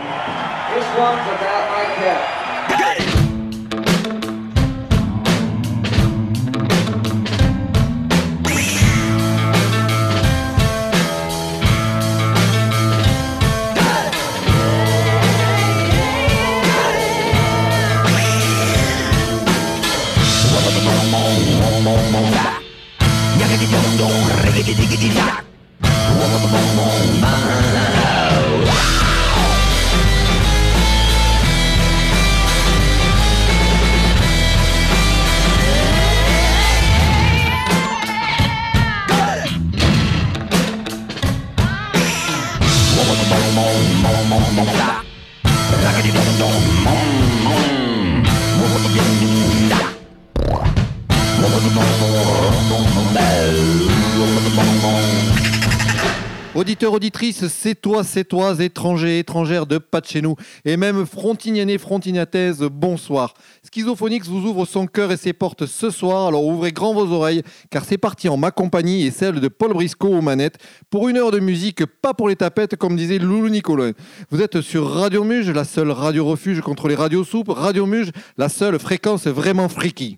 This one's about my cat. Auditeurs, auditrices, c'est toi, étrangers, étrangères de pas de chez nous, et même frontignanais, frontignataises, bonsoir. Schizophonix vous ouvre son cœur et ses portes ce soir, alors ouvrez grand vos oreilles, car c'est parti en ma compagnie et celle de Paul Briscoe aux manettes, pour une heure de musique, pas pour les tapettes, comme disait Loulou Nicolin. Vous êtes sur Radio Muge, la seule radio refuge contre les radios soupes, Radio Muge, la seule fréquence vraiment freaky.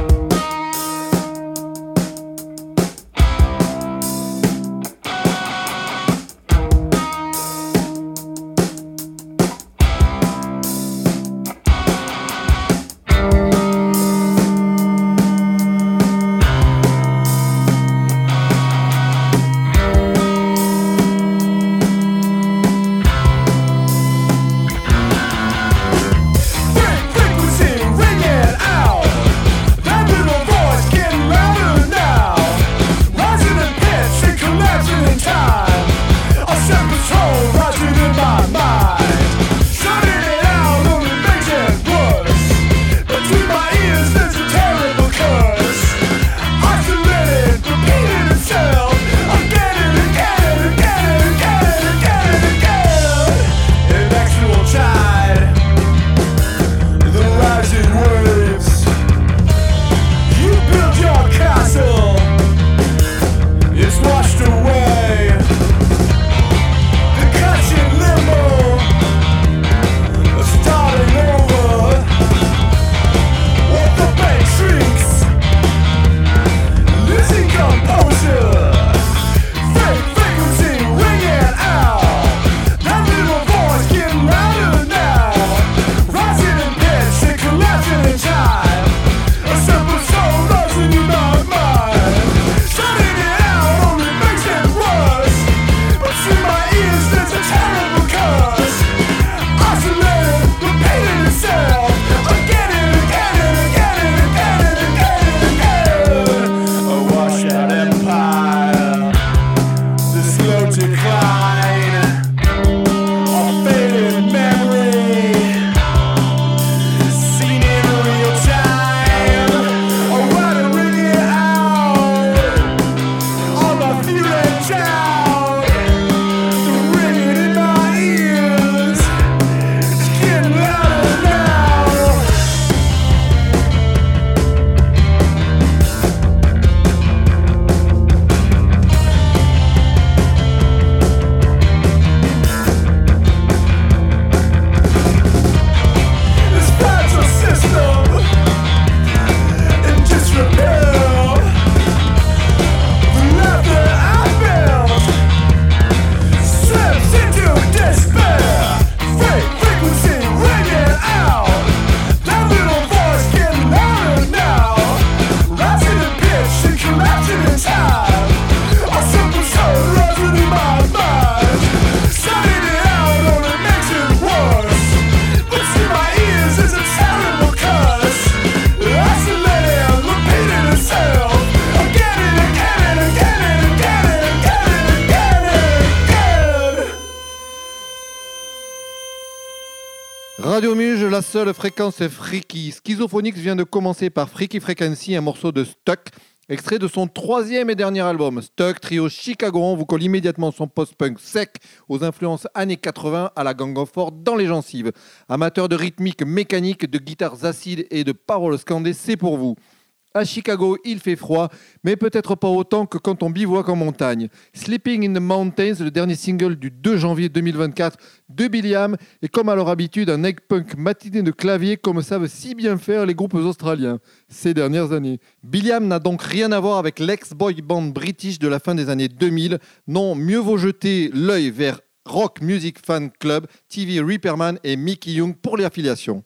Radio Muge, la seule fréquence freaky. Schizophonix vient de commencer par Freaky Frequency, un morceau de Stuck, extrait de son troisième et dernier album. Stuck, trio chicagoan, vous colle immédiatement son post-punk sec aux influences années 80 à la Gang of Four dans les gencives. Amateur de rythmique mécanique, de guitares acides et de paroles scandées, c'est pour vous. À Chicago, il fait froid, mais peut-être pas autant que quand on bivouaque en montagne. Sleeping in the Mountains, le dernier single du 2 janvier 2024 de Billy-Am, est comme à leur habitude un egg punk matiné de clavier comme savent si bien faire les groupes australiens ces dernières années. Billy-Am n'a donc rien à voir avec l'ex-boy band british de la fin des années 2000. Non, mieux vaut jeter l'œil vers Rock Music Fan Club, TV Reaperman et Mickey Young pour les affiliations.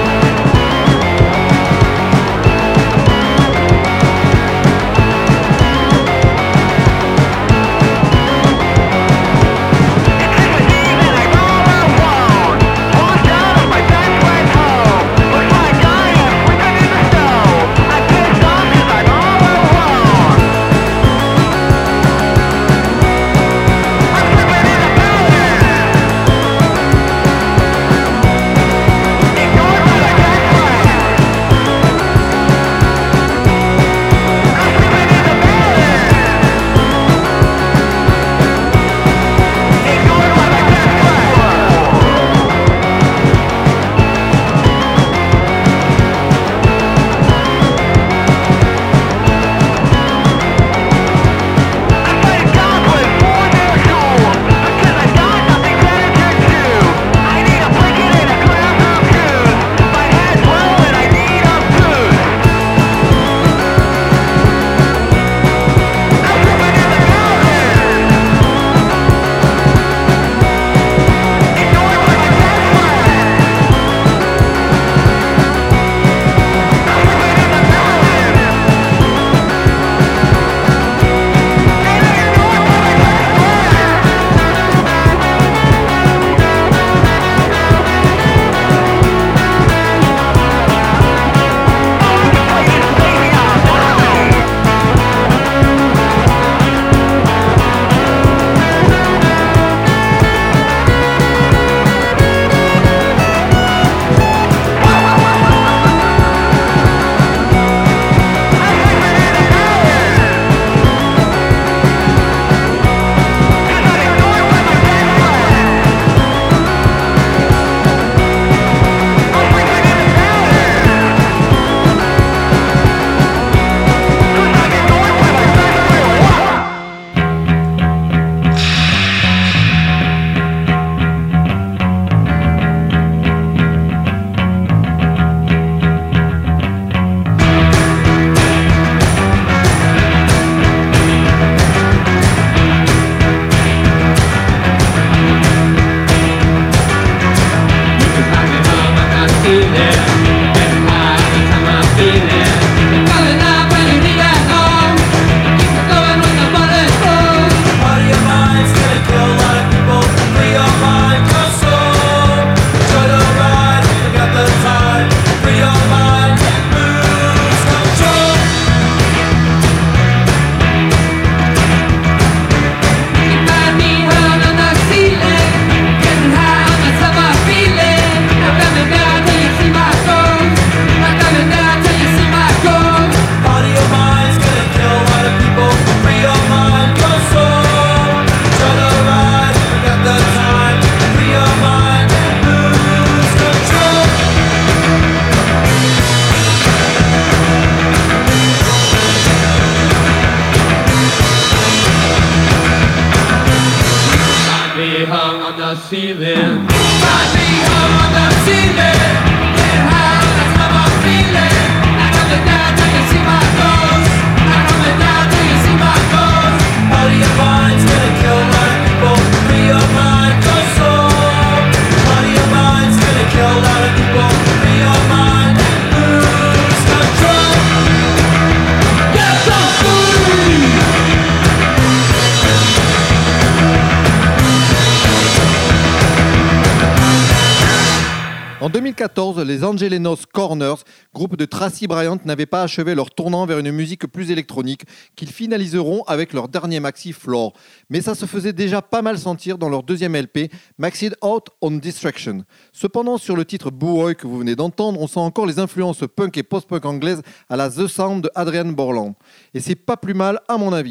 En 2014, les Angelenos Corners, groupe de Tracy Bryant, n'avaient pas achevé leur tournant vers une musique plus électronique qu'ils finaliseront avec leur dernier maxi Floor. Mais ça se faisait déjà pas mal sentir dans leur deuxième LP, Maxed Out on Distraction. Cependant, sur le titre Boo Boy que vous venez d'entendre, on sent encore les influences punk et post-punk anglaises à la The Sound de Adrian Borland. Et c'est pas plus mal à mon avis.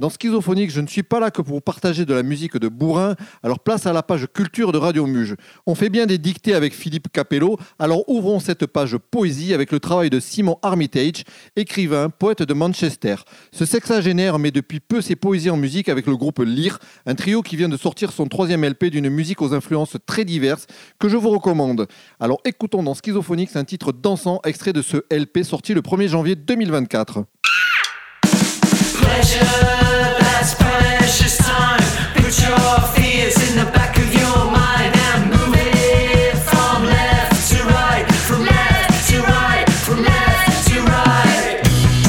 Dans Schizophonique, je ne suis pas là que pour vous partager de la musique de bourrin, alors place à la page culture de Radio Muge. On fait bien des dictées avec Philippe Capello, alors ouvrons cette page poésie avec le travail de Simon Armitage, écrivain, poète de Manchester. Ce sexagénaire met depuis peu ses poésies en musique avec le groupe Lyre, un trio qui vient de sortir son 3e LP d'une musique aux influences très diverses que je vous recommande. Alors écoutons dans Schizophonique un titre dansant extrait de ce LP sorti le 1er janvier 2024. Pleasure, that's precious time. Put your fears in the back of your mind and move it from left to right, from left to right, from left to right.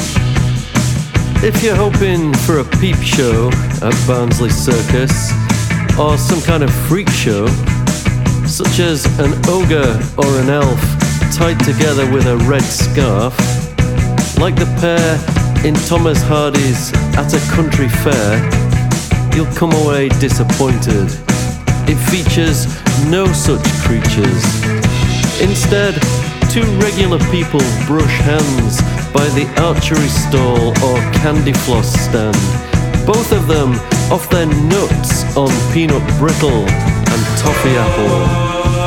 If you're hoping for a peep show at Barnsley Circus, or some kind of freak show, such as an ogre or an elf tied together with a red scarf, like the pair in Thomas Hardy's At a Country Fair, you'll come away disappointed. It features no such creatures. Instead, two regular people brush hands by the archery stall or candy floss stand, both of them off their nuts on peanut brittle and toffee apple.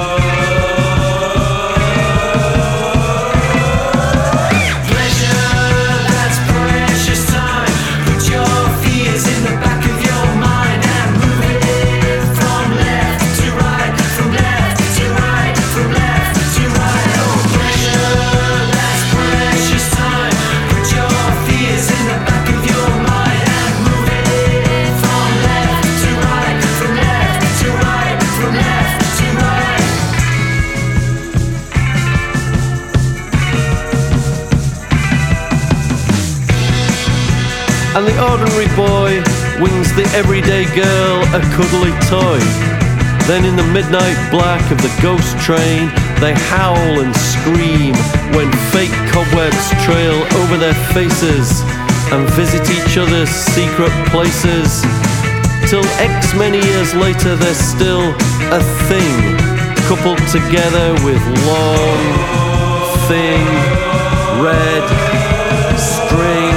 And the ordinary boy wins the everyday girl a cuddly toy. Then in the midnight black of the ghost train, they howl and scream when fake cobwebs trail over their faces and visit each other's secret places. Till X many years later they're still a thing, coupled together with long, thin, red string.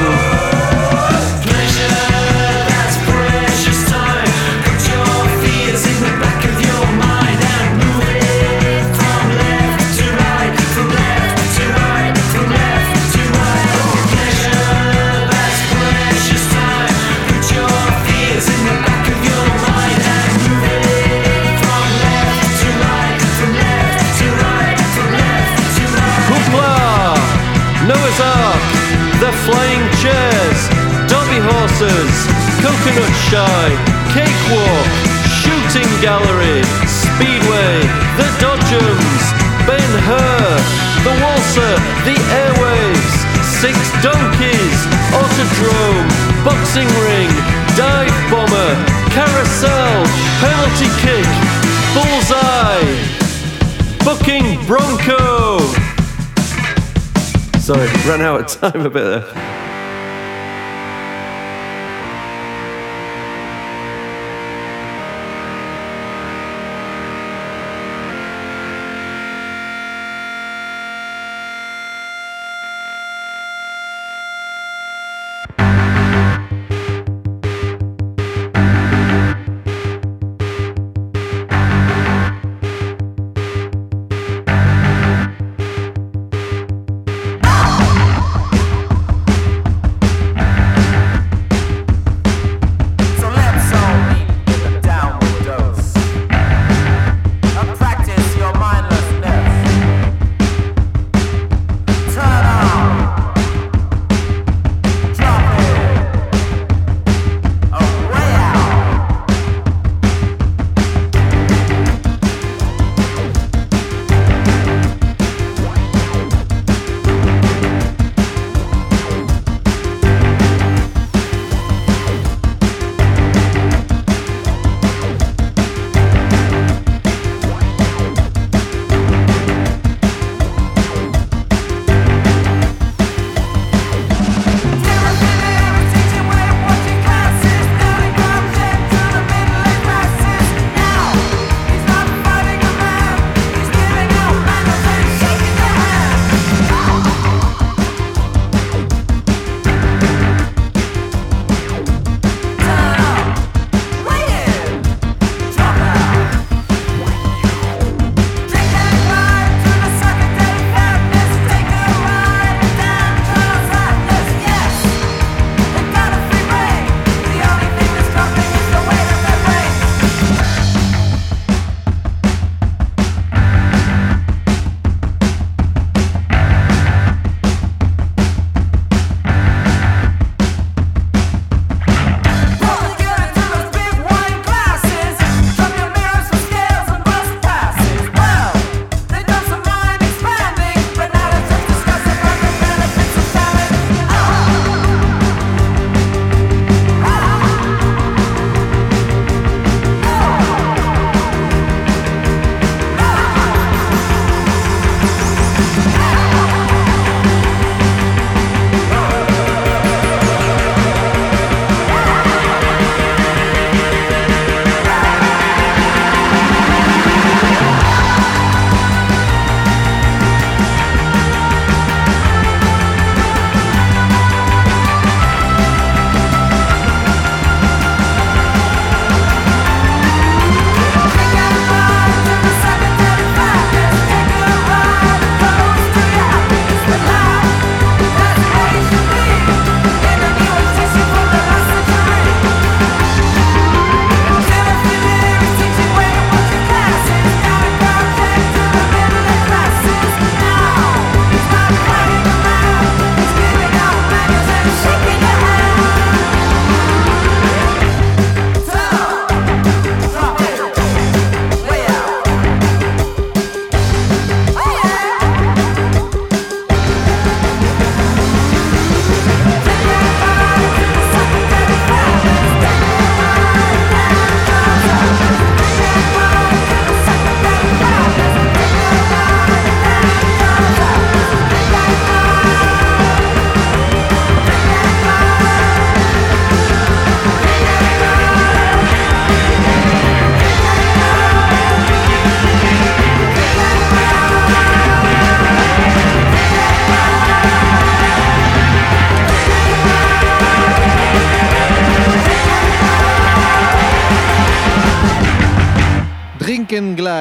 Noah's Ark, the flying chairs, derby horses, coconut shy, cakewalk, shooting gallery, speedway, the Dodgems, Ben-Hur, the Walser, the Airwaves, Six Donkeys, Autodrome, boxing ring, dive bomber, carousel, penalty kick, bullseye, booking Bronco. Sorry, ran out of time a bit there.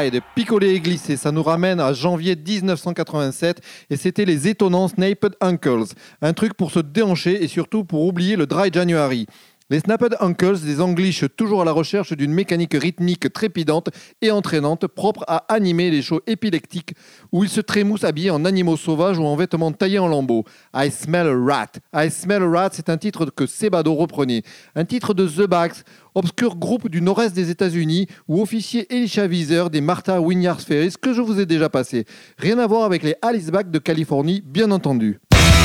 Ride, picolé et glissé, ça nous ramène à janvier 1987 et c'était les étonnants Snapped Uncles. Un truc pour se déhancher et surtout pour oublier le Dry January. Les Snapped Uncles, des English toujours à la recherche d'une mécanique rythmique trépidante et entraînante, propre à animer les shows épileptiques où ils se trémoussent habillés en animaux sauvages ou en vêtements taillés en lambeaux. I Smell a Rat. I Smell a Rat, c'est un titre que Sebado reprenait. Un titre de The Bags, obscur groupe du nord-est des États-Unis où officier Elisha Weiser des Martha Wynyard Ferris, que je vous ai déjà passé. Rien à voir avec les Alice Backs de Californie, bien entendu.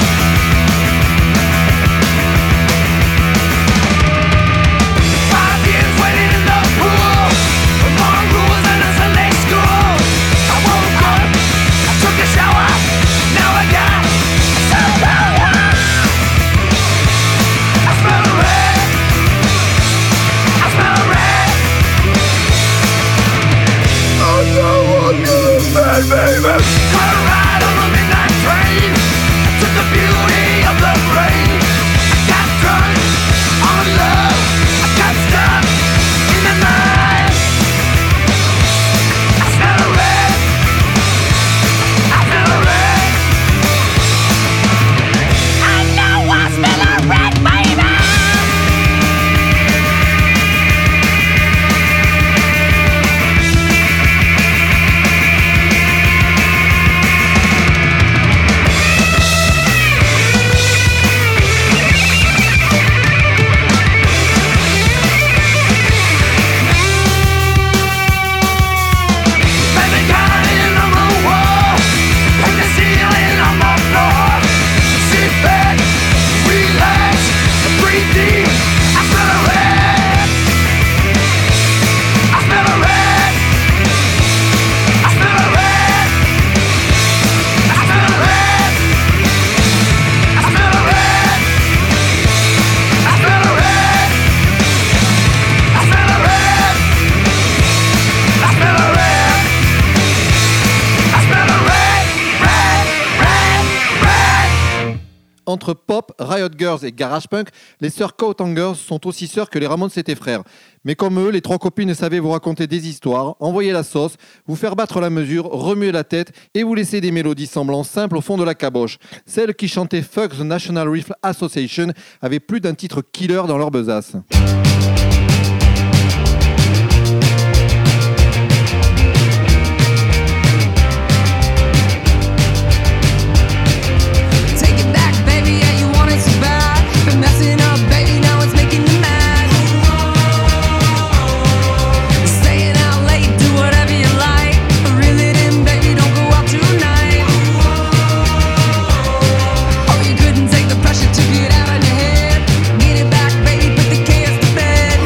Baby, caught a ride on the midnight train. I took the beauty of the rain. I got drunk on love. I got stuck in the night. I smell a red. I smell a red. I know I smell a red, baby. Entre pop, Riot Girls et garage punk, les sœurs Coatangers sont aussi sœurs que les Ramones étaient frères. Mais comme eux, les trois copines savaient vous raconter des histoires, envoyer la sauce, vous faire battre la mesure, remuer la tête et vous laisser des mélodies semblant simples au fond de la caboche. Celles qui chantaient Fuck the National Rifle Association avaient plus d'un titre killer dans leur besace. Take the pressure to get out of your head. Get it back, baby, put the chaos to bed.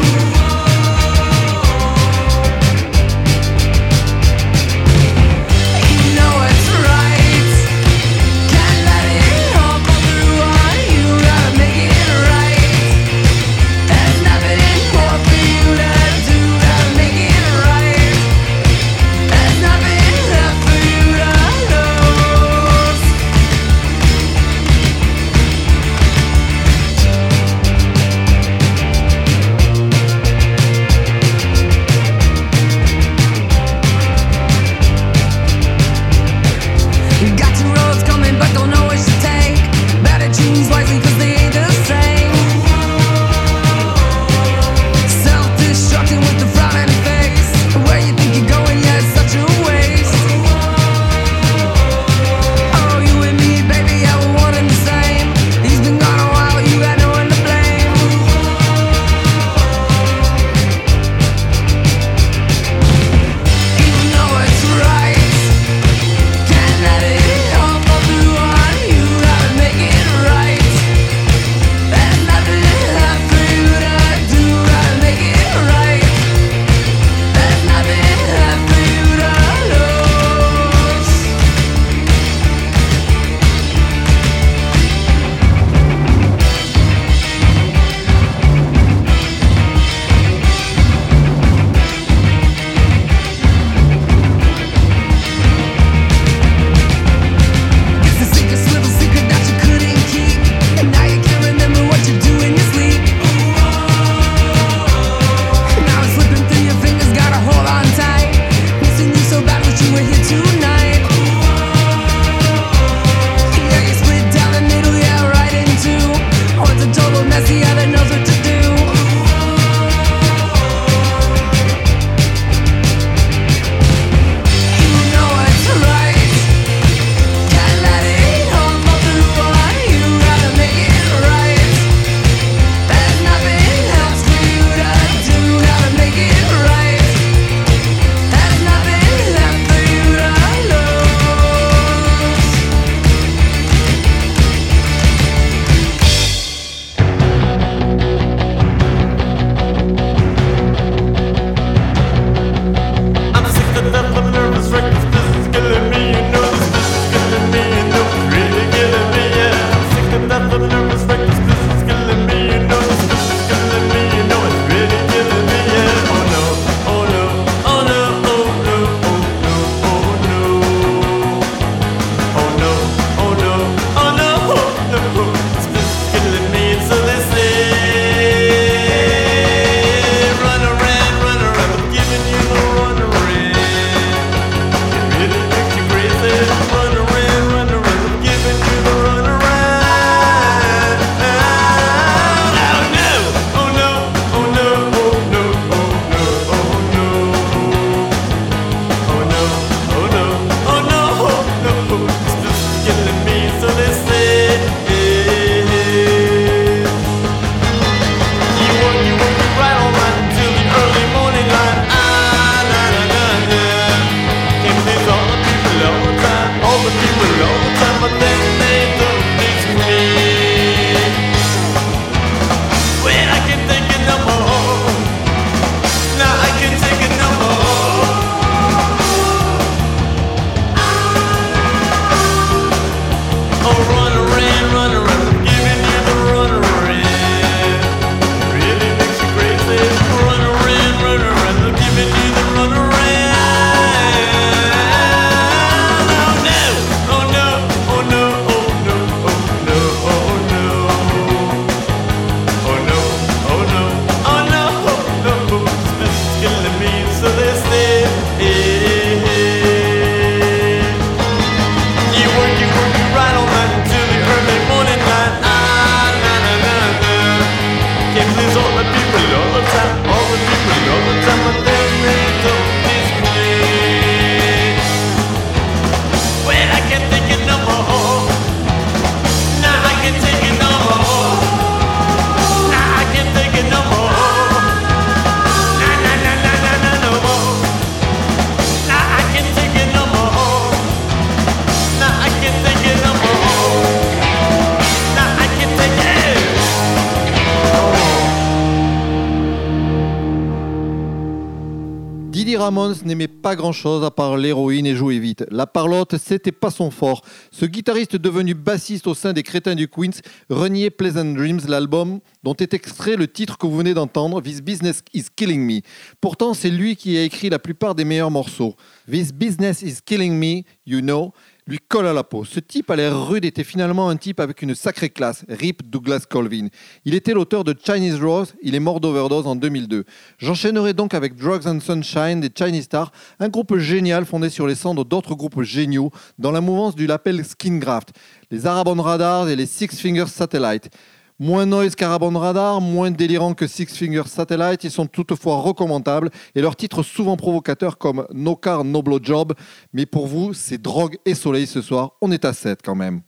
Ramones n'aimait pas grand-chose à part l'héroïne et jouer vite. La parlotte, c'était pas son fort. Ce guitariste devenu bassiste au sein des Crétins du Queens reniait Pleasant Dreams, l'album dont est extrait le titre que vous venez d'entendre, This Business is Killing Me. Pourtant, c'est lui qui a écrit la plupart des meilleurs morceaux. This Business is Killing Me, you know, lui colle à la peau. Ce type à l'air rude était finalement un type avec une sacrée classe, Rip Douglas Colvin. Il était l'auteur de Chinese Rose, il est mort d'overdose en 2002. J'enchaînerai donc avec Drugs and Sunshine des Chinese Stars, un groupe génial fondé sur les cendres d'autres groupes géniaux dans la mouvance du label Skingraft, les Arab on Radar et les Six Fingers Satellite. Moins noise qu'Arab on Radar, moins délirant que Six Fingers Satellite, ils sont toutefois recommandables et leurs titres souvent provocateurs comme No Car, No Blow Job. Mais pour vous, c'est drogue et soleil ce soir, on est à 7 quand même.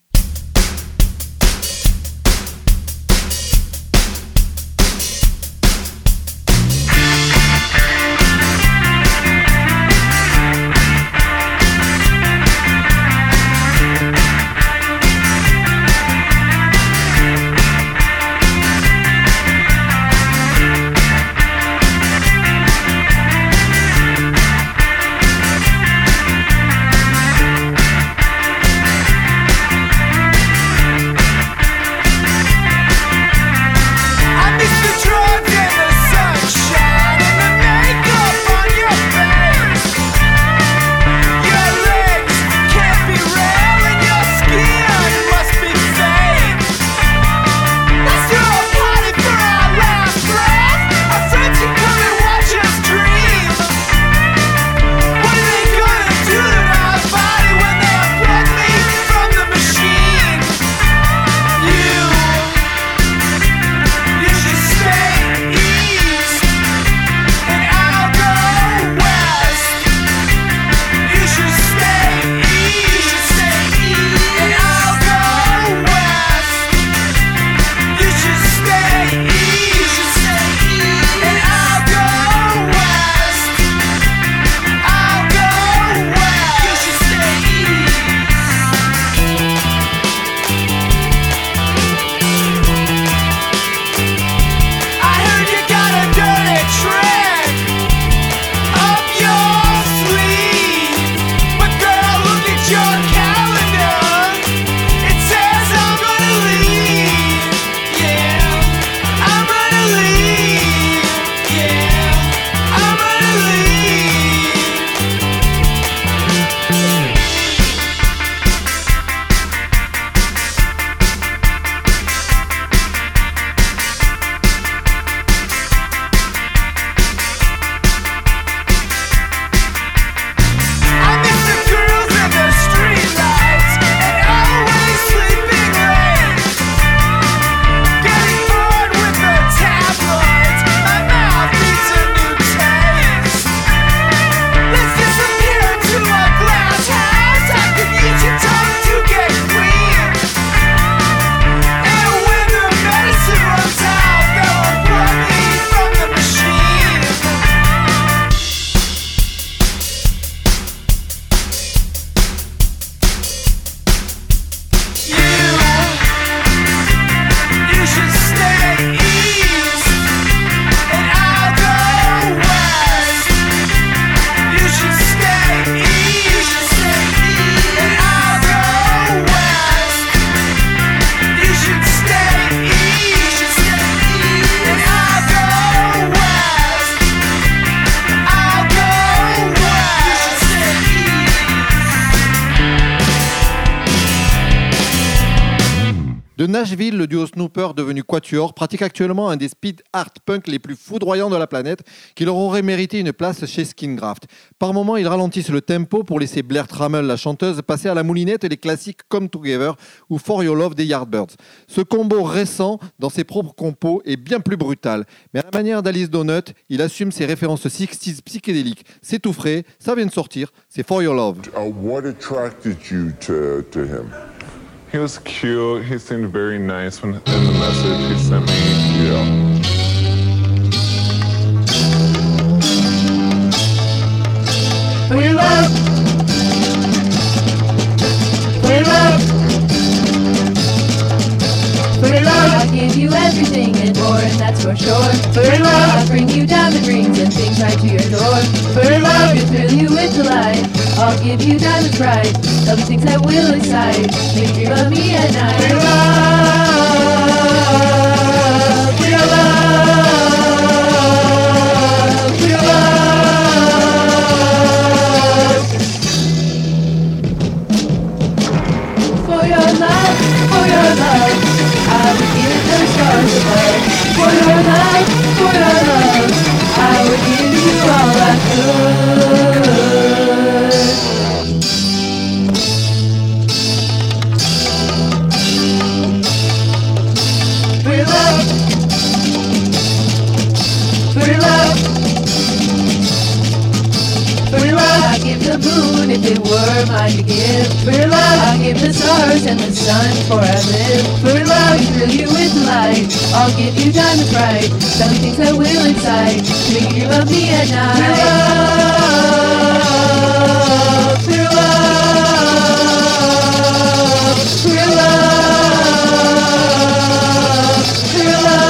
De Nashville, le duo Snooper, devenu Quatuor, pratique actuellement un des speed art punk les plus foudroyants de la planète, qui leur aurait mérité une place chez Skingraft. Par moments, ils ralentissent le tempo pour laisser Blair Trammell, la chanteuse, passer à la moulinette les classiques Come Together ou For Your Love des Yardbirds. Ce combo récent, dans ses propres compos, est bien plus brutal. Mais à la manière d'Alice Donut, il assume ses références 60s psychédéliques. C'est tout frais, ça vient de sortir, c'est For Your Love. What attracted you to him? He was cute. He seemed very nice in the message he sent me. Yeah. For your love. For your love. For your love. I give you everything and more. that's for sure. For love, I'll bring you diamond rings and things right to your door. For love, to thrill you with delight, I'll give you diamond pride. Tell the things that will excite, make you dream of me at night. For love, for love, for love. For your love, I would give the stars above. For your love, I would give you all I could. For your love, for your love, for your love, I'd give the moon if it were mine to give. For your love, I'll give the stars and the sun before I live. For your love, thrill you with light, I'll give you diamond bright. Some things that will excite, make you love me at night. For your love, for your love, for your love.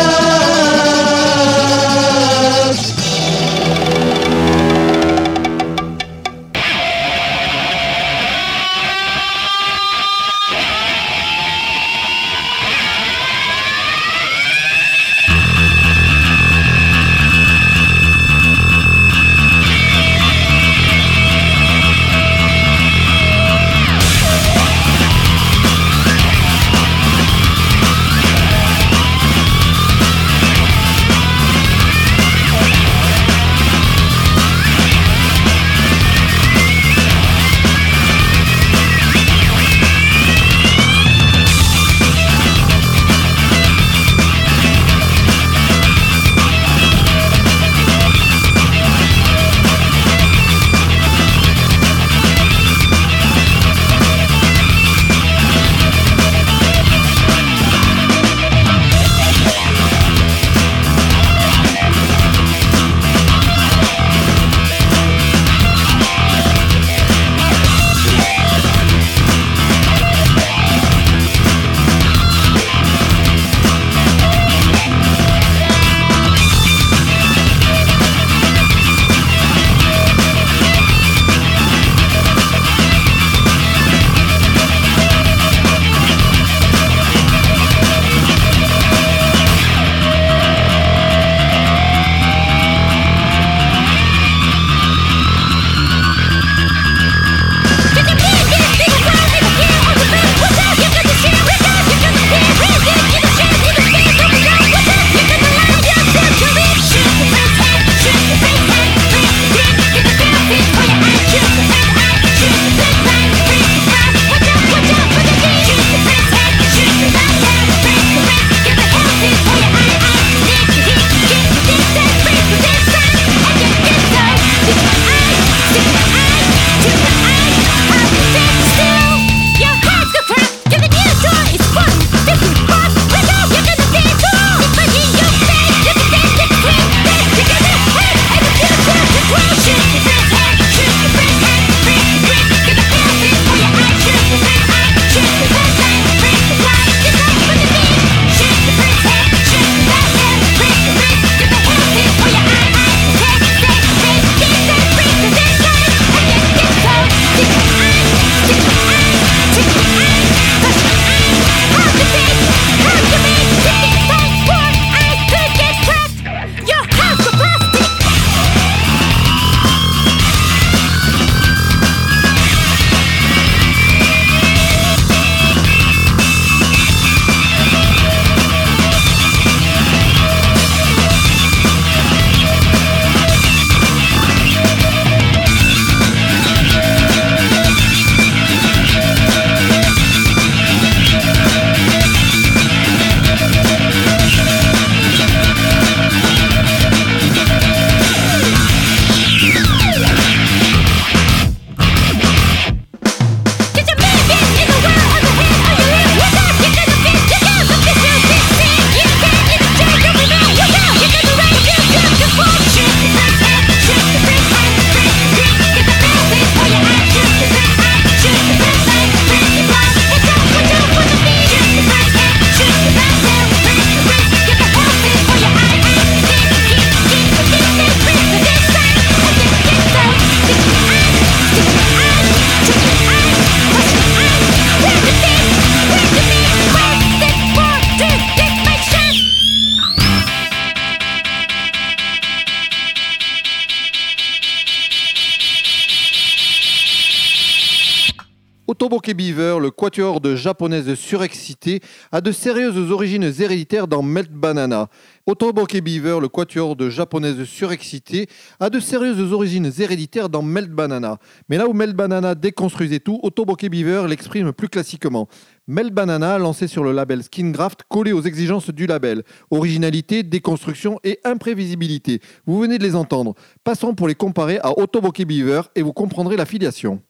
Otoboke Beaver, le quatuor de japonaises surexcitées, a de sérieuses origines héréditaires dans Melt Banana. Otoboke Beaver, le quatuor de japonaises surexcitées, a de sérieuses origines héréditaires dans Melt Banana. Mais là où Melt Banana déconstruisait tout, Otoboke Beaver l'exprime plus classiquement. Melt Banana, lancé sur le label Skingraft, collé aux exigences du label. Originalité, déconstruction et imprévisibilité. Vous venez de les entendre. Passons pour les comparer à Otoboke Beaver et vous comprendrez la filiation.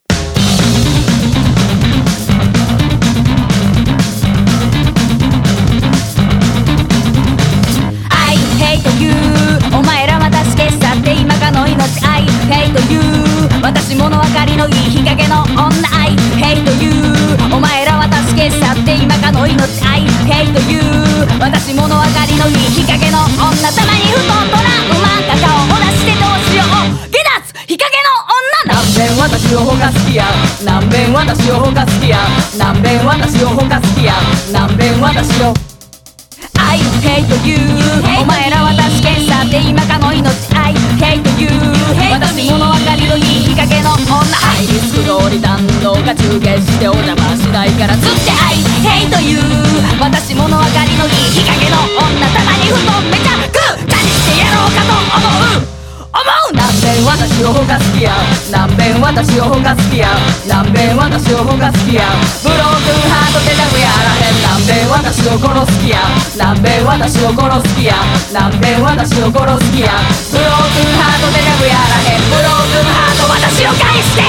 I hate you お前らは助け去って今かの命 I hate you 私物分かりのいい日陰の女 I hate you お前らは助け去って今かの命 I hate you 私物分かりのいい日陰の女たまにふとトラウマが顔を出してどうしよう下脱日陰の女何遍私をほか好きや何遍私をほか好きや何遍私をほか好きや何遍私をI hate you お前らは助け去って今かの命 I hate you 私物分かりのいい日陰の女ハイリスク通り弾道が中継してお邪魔しないからつって I hate you 私物分かりのいい日陰の女たまにふとめちゃくちゃにしてやろうかと思う何遍私をほか好きや何遍私をほか好きや何遍私をほか好きやブロークンハートでダブやらへん何遍私を殺す気や何遍私を殺す気や何遍私を殺す気やブロークンハートでダブやらへんブロークンハート私を返して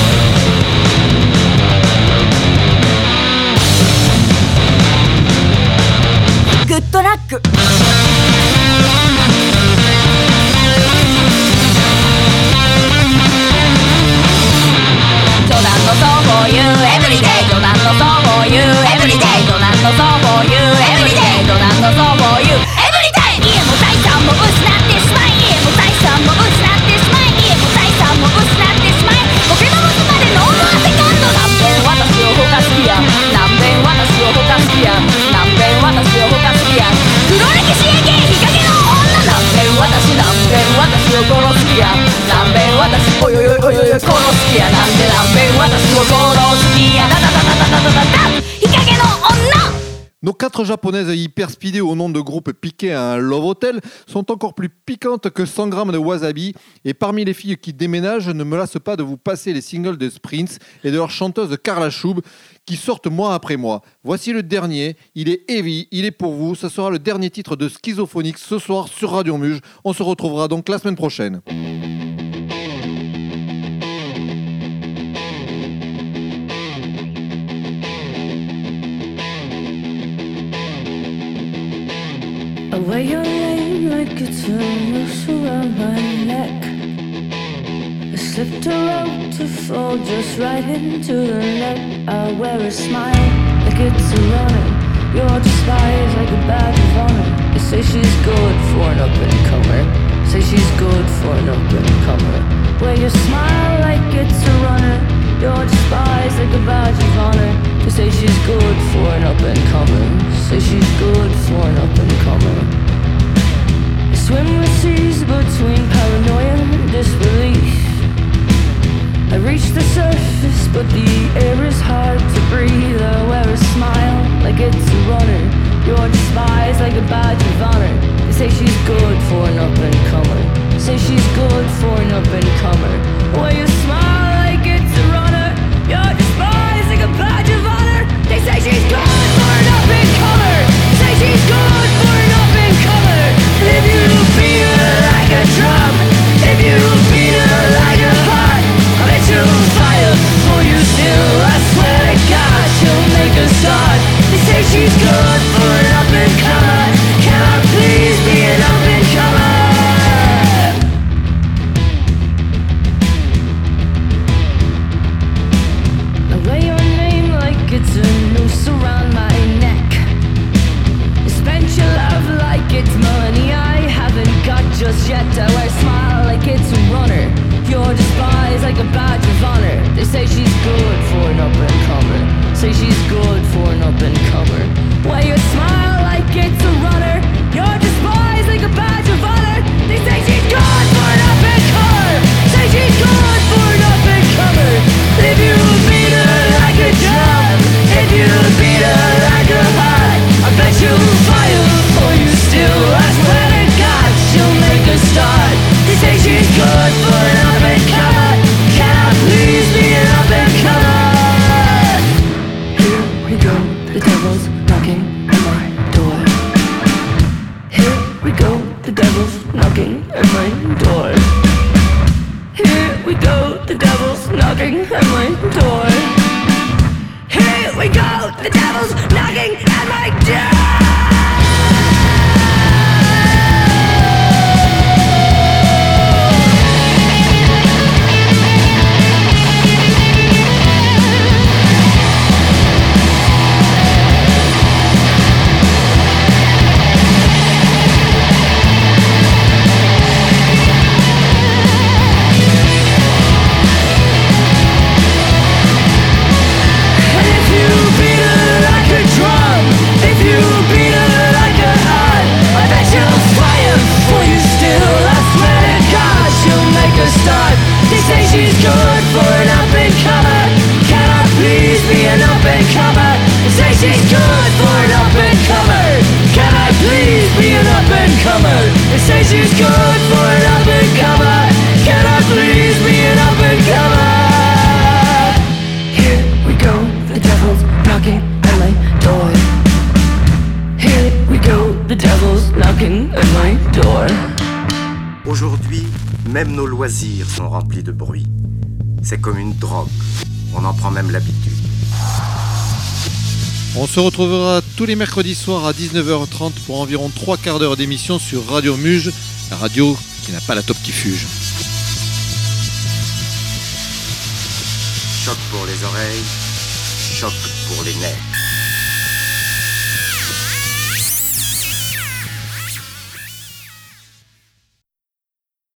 グッドラック冗談のそう for you everyday 冗談のそう for you everyday 冗談のそう for you everyday 冗談のそう for you everyday 家も財産も失ってしまい家も財産も失ってしまい家も財産も失ってしまいボケの息までノーモアセカンド何遍私をほか好きや何遍私をほか好きや何遍私をほか好きや黒歴史へ日陰の女何遍私を殺す気や何遍私およよよよよ殺す気やなんで何遍私を殺す気や日陰の女 Nos 4 japonaises hyper speedées au nom de groupe piqué à un Love Hotel sont encore plus piquantes que 100 grammes de wasabi. Et parmi les filles qui déménagent, ne me lasse pas de vous passer les singles de Sprints et de leur chanteuse Carla Schub qui sortent mois après mois. Voici le dernier, il est heavy, il est pour vous. Ce sera le dernier titre de Schizophonics ce soir sur Radio Muge. On se retrouvera donc la semaine prochaine. I wear your name like it's a noose around my neck. I slipped a rope to fall just right into the net. I wear a smile like it's a runner. You're despised like a badge of honor. They say she's good for an up-and-comer. Say she's good for an up-and-comer. Wear your smile like it's a runner. You're despised like a badge of honor. They say she's good for an up-and-comer. Say she's good for an up-and-comer. I swim the seas between paranoia and disbelief. I reach the surface but the air is hard to breathe. I wear a smile like it's a runner. You're despised like a badge of honor. They say she's good for an up-and-comer. Say she's good for an up-and-comer. Wear your smile like it's a runner. You're despised like a badge of honor. They say she's good for an up-and-comer. Say she's good for an up-and-comer. If you beat her like a drum, if you beat her like a heart, I bet you'll fire for you still. I swear to God, she'll make a start. They say she's good for an up-and-comer. Can I please be an up-and-comer? It's a noose around my neck. I spent your love like it's money I haven't got just yet. I wear a smile like it's a runner. You're despised like a badge of honor. They say she's good for an up-and-comer. Say she's good for an up-and-comer. Wear your smile like it's a runner. You're despised like a badge of honor. They say she's good for an up-and-comer. Say she's good for an up-and-comer. If you beat her like a she's good for an up-and-comer. Can I please be an up-and-comer? They say she's good for an up-and-comer. Can I please be an up-and-comer? Here we go, the devil's knocking at my door. Here we go, the devil's knocking at my door. Aujourd'hui, même nos loisirs sont remplis de bruit. C'est comme une drogue, on en prend même l'habitude. On se retrouvera tous les mercredis soirs à 19h30 pour environ 3 quarts d'heure d'émission sur Radio Muge, la radio qui n'a pas la top qui fuge. Choc pour les oreilles, choc pour les nerfs.